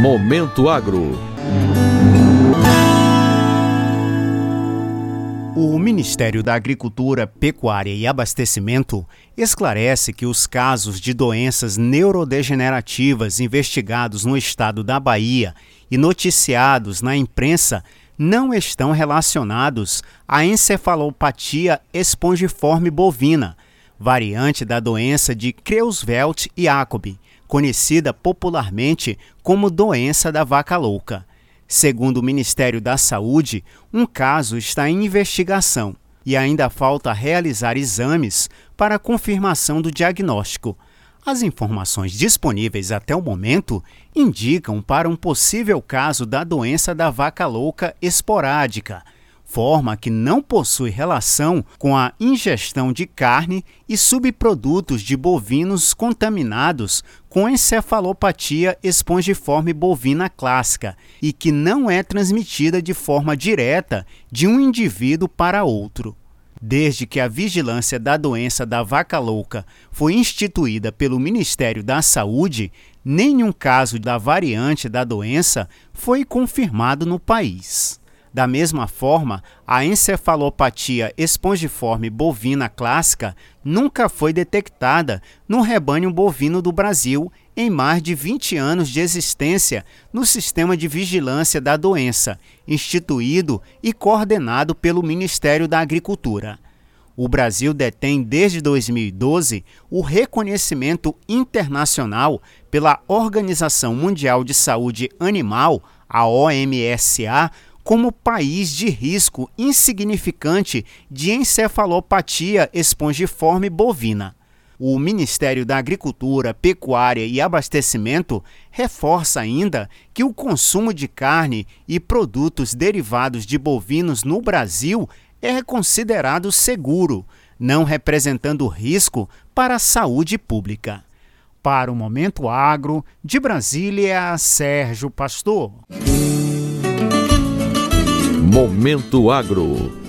Momento Agro. O Ministério da Agricultura, Pecuária e Abastecimento esclarece que os casos de doenças neurodegenerativas investigados no estado da Bahia e noticiados na imprensa não estão relacionados à encefalopatia espongiforme bovina, variante da doença de Creutzfeldt-Jakob, conhecida popularmente como doença da vaca louca. Segundo o Ministério da Saúde, um caso está em investigação e ainda falta realizar exames para a confirmação do diagnóstico. As informações disponíveis até o momento indicam para um possível caso da doença da vaca louca esporádica, forma que não possui relação com a ingestão de carne e subprodutos de bovinos contaminados com encefalopatia espongiforme bovina clássica e que não é transmitida de forma direta de um indivíduo para outro. Desde que a vigilância da doença da vaca louca foi instituída pelo Ministério da Saúde, nenhum caso da variante da doença foi confirmado no país. Da mesma forma, a encefalopatia espongiforme bovina clássica nunca foi detectada no rebanho bovino do Brasil em mais de 20 anos de existência no Sistema de Vigilância da Doença, instituído e coordenado pelo Ministério da Agricultura. O Brasil detém desde 2012 o reconhecimento internacional pela Organização Mundial de Saúde Animal, a OMSA, como país de risco insignificante de encefalopatia espongiforme bovina. O Ministério da Agricultura, Pecuária e Abastecimento reforça ainda que o consumo de carne e produtos derivados de bovinos no Brasil é considerado seguro, não representando risco para a saúde pública. Para o Momento Agro, de Brasília, Sérgio Pastor. Momento Agro.